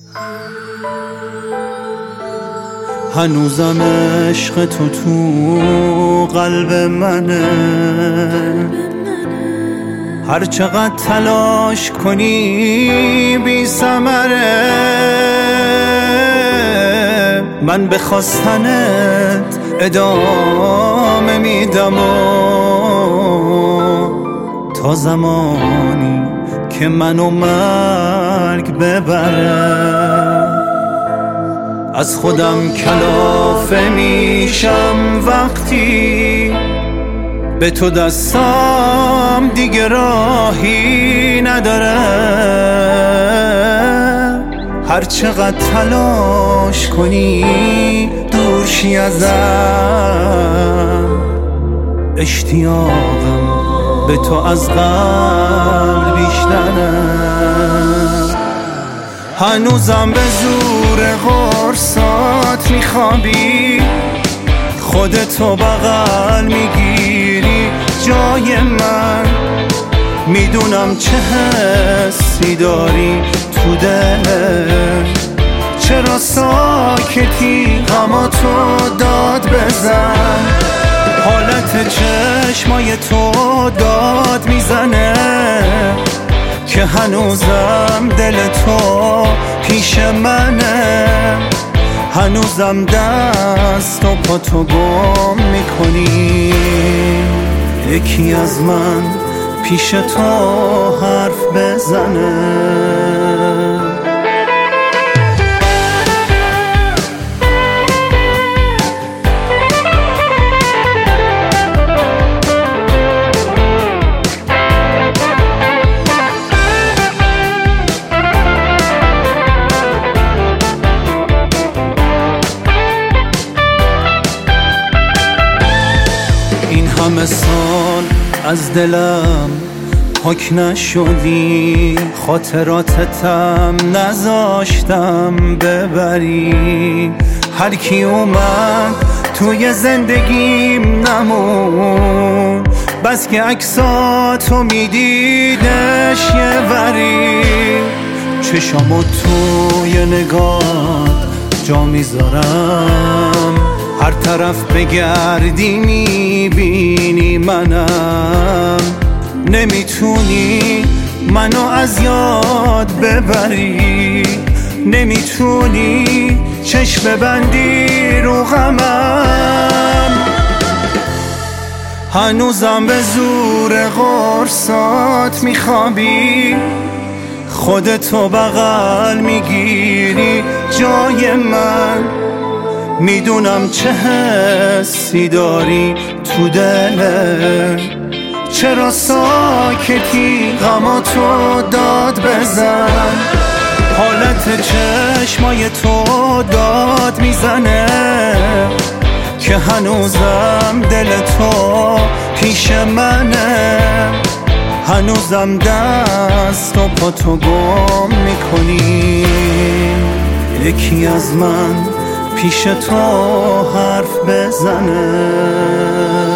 هنوزم عشق تو قلب منه، هر چقدر تلاش کنی بی ثمره. من به خواستنت ادامه میدم تا زمانی که منو مرگ ببره. از خودم کلافه میشم وقتی به تو دستم دیگه راهی نداره. هر چقدر تلاش کنی دور شی ازم، اشتیاقم به تو از قبل بیشتره. هنوزم به زور قرصات میخوابی، خودتو بغل میگیری جای من. میدونم چه حسی داری تو دلت، چرا ساکتی غماتو داد بزن. حالت چشمای تو داد میزنه که هنوزم دل تو پیش منه. هنوزم دست و پا تو گم میکنی، یکی از من پیش تو حرف بزنه. همه سال از دلم پاک نشدی، خاطراتتم نذاشتم ببری. هر کی اومد توی زندگیم نمون، بس که عکساتو میدیدش یه وری. چشامو توی نگات جا میذارم، هر طرف بگردی میبینی منم. نمیتونی منو از یاد ببری، نمیتونی چشم ببندی رو غمم. هنوزم به زور قرصات میخوابی، خودتو بغل میگیری جای من. میدونم چه حسی داری تو دلت، چرا ساکتی غماتو داد بزن. حالت چشمای تو داد میزنه که هنوزم دل تو پیش منه. هنوزم دست و پا تو گم میکنی، یکی از من پیش تو حرف بزنه.